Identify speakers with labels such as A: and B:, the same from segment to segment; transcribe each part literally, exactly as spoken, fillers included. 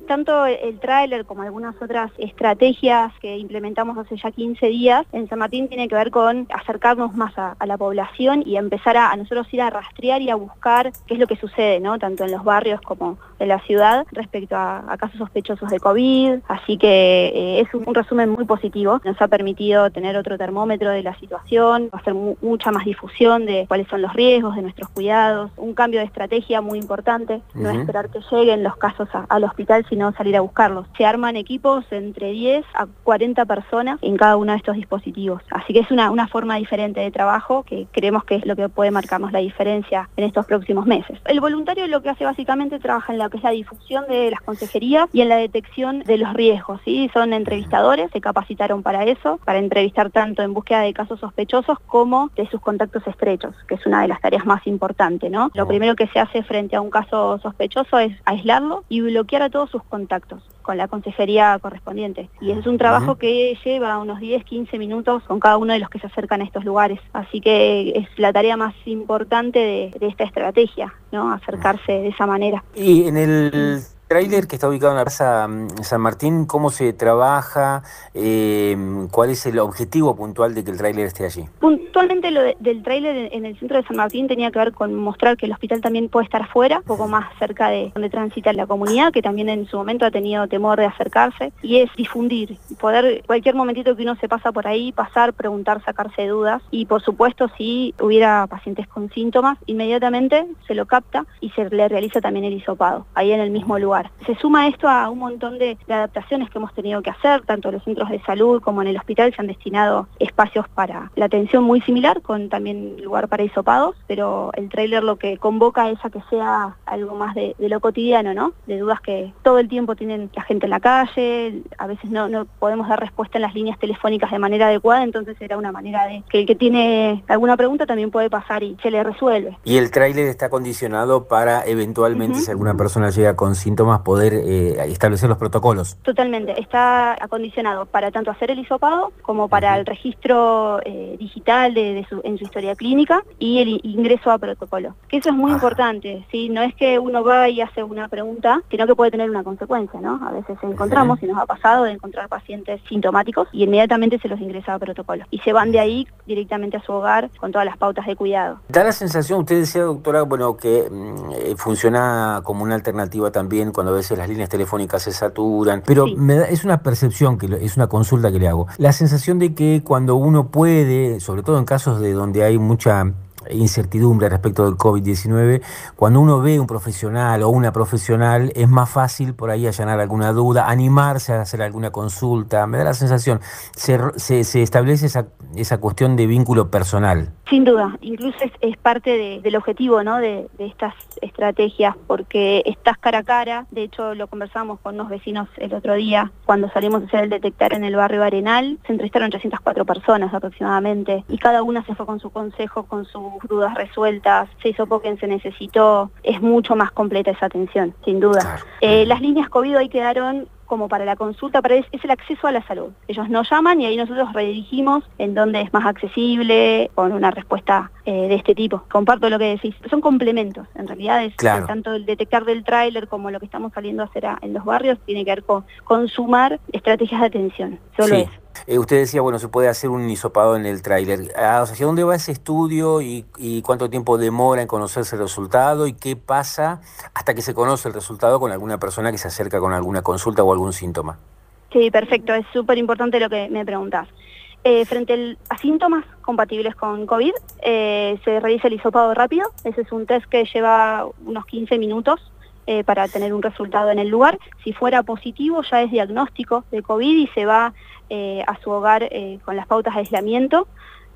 A: tanto el tráiler como algunas otras estrategias que implementamos hace ya quince días en San Martín tiene que ver con acercarnos más a, a la población y empezar a, a nosotros ir a rastrear y a buscar qué es lo que sucede, ¿no? Tanto en los barrios como en la ciudad respecto a, a casos sospechosos de COVID, así que eh, es un, un resumen muy positivo, nos ha permitido tener otro termómetro de la situación, hacer mu mucha más difusión de cuáles son los riesgos de nuestros cuidados, un cambio de estrategia muy importante, uh-huh. no esperar que lleguen los casos a, al hospital, sino salir a buscarlos. Se arman equipos entre diez a cuarenta personas en cada uno de estos dispositivos, así que es una, una forma diferente de trabajo que creemos que es lo que puede marcarnos la diferencia en estos próximos meses. El voluntario lo que hace básicamente trabaja en lo que es la difusión de las consejerías y en la detección de los riesgos, ¿sí? Son entrevistadores, se capacitaron para eso, para entrevistar tanto en búsqueda de casos sospechosos como de sus contactos estrechos, que es una de las tareas más importantes, ¿no? Lo primero que se hace frente a un caso sospechoso es aislarlo y bloquear a todos sus contactos con la consejería correspondiente. Y es un trabajo uh-huh. que lleva unos diez, quince minutos con cada uno de los que se acercan a estos lugares. Así que es la tarea más importante de, de esta estrategia, ¿no? Acercarse de esa manera.
B: Y en el tráiler que está ubicado en la Plaza San Martín, ¿cómo se trabaja? Eh, ¿Cuál es el objetivo puntual de que el tráiler esté allí?
A: Puntualmente lo de, del tráiler en el centro de San Martín tenía que ver con mostrar que el hospital también puede estar afuera, un poco más cerca de donde transita la comunidad, que también en su momento ha tenido temor de acercarse, y es difundir, poder cualquier momentito que uno se pasa por ahí, pasar, preguntar, sacarse dudas, y por supuesto si hubiera pacientes con síntomas, inmediatamente se lo capta y se le realiza también el hisopado, ahí en el mismo lugar. Se suma esto a un montón de, de adaptaciones que hemos tenido que hacer, tanto en los centros de salud como en el hospital se han destinado espacios para la atención muy similar, con también lugar para hisopados, pero el tráiler lo que convoca es a que sea algo más de, de lo cotidiano, ¿no? De dudas que todo el tiempo tienen la gente en la calle, a veces no, no podemos dar respuesta en las líneas telefónicas de manera adecuada, entonces era una manera de que el que tiene alguna pregunta también puede pasar y se le resuelve.
B: Y el tráiler está condicionado para eventualmente, uh-huh. si alguna persona llega con síntomas, poder eh, establecer los protocolos.
A: Totalmente, está acondicionado para tanto hacer el hisopado como para uh-huh. el registro eh, digital de, de su, en su historia clínica y el ingreso a protocolo. Que eso es muy ah. importante, ¿sí? No es que uno va y hace una pregunta, sino que puede tener una consecuencia, ¿no? A veces encontramos, uh-huh. y nos ha pasado de encontrar pacientes sintomáticos y inmediatamente se los ingresa a protocolo. Y se van de ahí directamente a su hogar con todas las pautas de cuidado.
B: Da la sensación, usted decía, doctora, bueno, que mm, funciona como una alternativa también cuando a veces las líneas telefónicas se saturan, pero sí. me da, es una percepción, que es una consulta que le hago, la sensación de que cuando uno puede, sobre todo en casos de donde hay mucha incertidumbre respecto del COVID diecinueve, cuando uno ve un profesional o una profesional es más fácil por ahí allanar alguna duda, animarse a hacer alguna consulta, me da la sensación, se, se, se establece esa, esa cuestión de vínculo personal.
A: Sin duda, incluso es, es parte de, del objetivo, ¿no? de, de estas estrategias, porque estás cara a cara, de hecho lo conversamos con unos vecinos el otro día, cuando salimos a hacer el detectar en el barrio Arenal, se entrevistaron trescientas cuatro personas aproximadamente, y cada una se fue con su consejo, con sus dudas resueltas, se hizo quien se necesitó, es mucho más completa esa atención, sin duda. Claro. Eh, las líneas COVID hoy quedaron como para la consulta, para es, es el acceso a la salud. Ellos nos llaman y ahí nosotros redirigimos en donde es más accesible, con una respuesta eh, de este tipo. Comparto lo que decís. Son complementos, en realidad es
B: claro.
A: tanto el detectar del tráiler como lo que estamos saliendo a hacer a, en los barrios, tiene que ver con, con sumar estrategias de atención, solo
B: sí.
A: eso.
B: Eh, usted decía, bueno, se puede hacer un hisopado en el tráiler. ¿Hacia dónde va ese estudio y, y cuánto tiempo demora en conocerse el resultado y qué pasa hasta que se conoce el resultado con alguna persona que se acerca con alguna consulta o algún síntoma?
A: Sí, perfecto, es súper importante lo que me preguntás. Eh, frente el, a síntomas compatibles con COVID, eh, se realiza el hisopado rápido. Ese es un test que lleva unos quince minutos. Eh, para tener un resultado en el lugar. Si fuera positivo ya es diagnóstico de COVID y se va eh, a su hogar eh, con las pautas de aislamiento,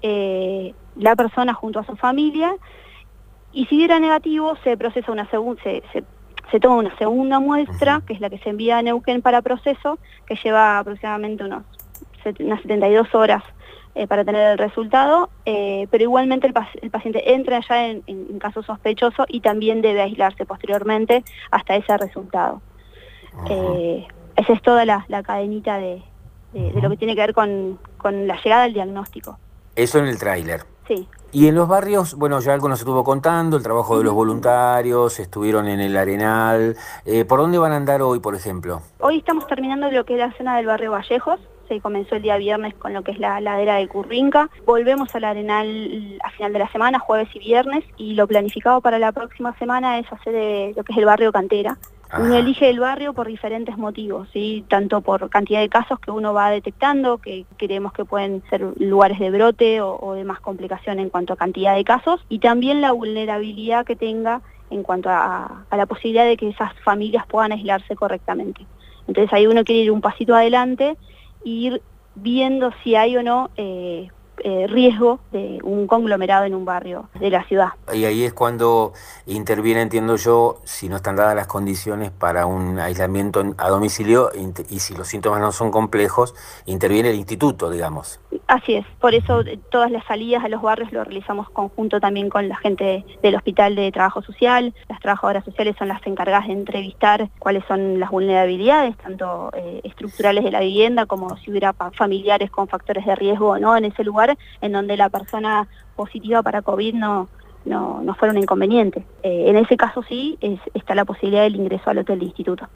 A: eh, la persona junto a su familia, y si diera negativo se procesa una segunda, se, se, se toma una segunda muestra, uh-huh. que es la que se envía a Neuquén para proceso, que lleva aproximadamente unos, unas setenta y dos horas Eh, para tener el resultado, eh, pero igualmente el, pac- el paciente entra ya en, en, en caso sospechoso y también debe aislarse posteriormente hasta ese resultado. Uh-huh. Eh, esa es toda la, la cadenita de, de, uh-huh. de lo que tiene que ver con, con la llegada al diagnóstico.
B: Eso en el tráiler.
A: Sí.
B: Y en los barrios, bueno, ya algo nos estuvo contando, el trabajo de los voluntarios, estuvieron en el Arenal. Eh, ¿por dónde van a andar hoy, por ejemplo?
A: Hoy estamos terminando lo que es la zona del barrio Vallejos. Se comenzó el día viernes con lo que es la ladera de Currinca. Volvemos al Arenal a final de la semana, jueves y viernes, y lo planificado para la próxima semana es hacer eh, lo que es el barrio Cantera. Ajá. Uno elige el barrio por diferentes motivos, ¿sí? Tanto por cantidad de casos que uno va detectando, que creemos que pueden ser lugares de brote o, o de más complicación en cuanto a cantidad de casos, y también la vulnerabilidad que tenga en cuanto a, a la posibilidad de que esas familias puedan aislarse correctamente. Entonces ahí uno quiere ir un pasito adelante e ir viendo si hay o no eh, eh, riesgo de un conglomerado en un barrio de la ciudad.
B: Y ahí es cuando interviene, entiendo yo, si no están dadas las condiciones para un aislamiento a domicilio y si los síntomas no son complejos, interviene el instituto, digamos.
A: Así es, por eso todas las salidas a los barrios lo realizamos conjunto también con la gente del Hospital de Trabajo Social. Las trabajadoras sociales son las encargadas de entrevistar cuáles son las vulnerabilidades, tanto eh, estructurales de la vivienda como si hubiera familiares con factores de riesgo o no en ese lugar, en donde la persona positiva para COVID no, no, no fuera un inconveniente. Eh, en ese caso sí es, está la posibilidad del ingreso al hotel de instituto.